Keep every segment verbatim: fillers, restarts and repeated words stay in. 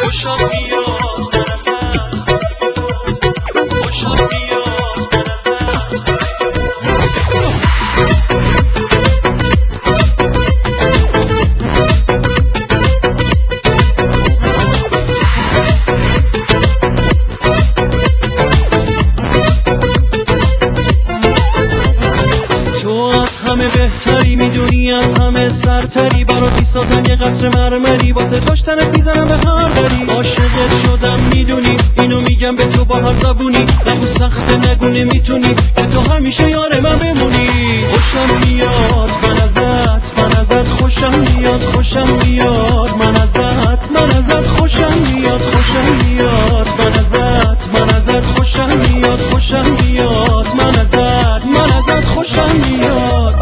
خوشم میاد من ازت، خوشم میاد من ازت. تو از همه بهتری، میدونی از همه سرتری، برات میسازم یه قصر مرمری، واسه داشتنت میزنم به هر دری. عاشقت شدم میدونی، اینو میگم به تو با هر زبونی، نگو سخته نگو نمیتونی، که تو همیشه یار من بمونی. خوشم میاد من ازت، من ازت خوشم میاد، خوشم میاد من ازت، من ازت خوشم میاد، خوشم میاد من ازت، من ازت خوشم میاد، خوشم میاد من ازت، من ازت خوشم میاد.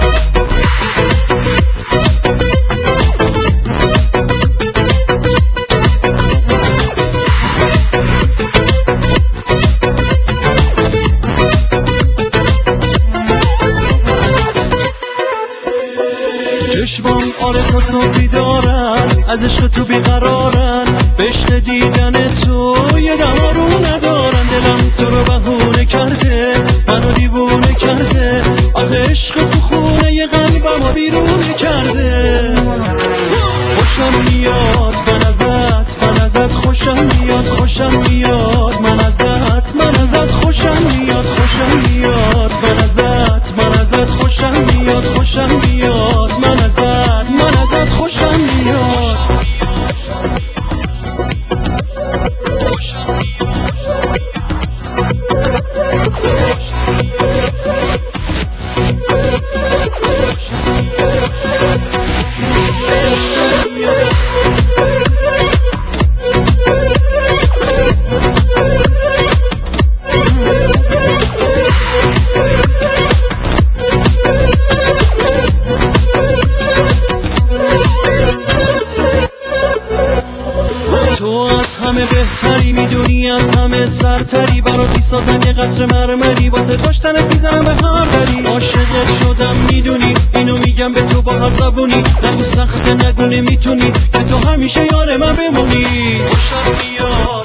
چشمام آره تا صبح بیدارن، از عشق تو بیقرارن، به عشق دیدن تو یه دم آروم ندارن. دلم تو رو بهونه کرده، منو دیوونه کرده، آخه عشق تو خونه یه قلبمو بیرونه کرده. خوشم میاد من ازت، من ازت خوشم میاد، خوشم میاد من ازت، من ازت خوشم میاد، خوشم میاد من ازت، من ازت خوشم میاد، خوشم میاد من ازت، من ازت خوشم میاد. تو از همه بهتری، میدونی از همه سرتری، برات میسازم یه قصر مرمری، واسه داشتنت میزنم به هر دری. عاشقت شدم میدونی، اینو میگم به تو با هر زبونی، نگو سخته نگو نمیتونی، که تو همیشه یار من بمونی. خوشم میاد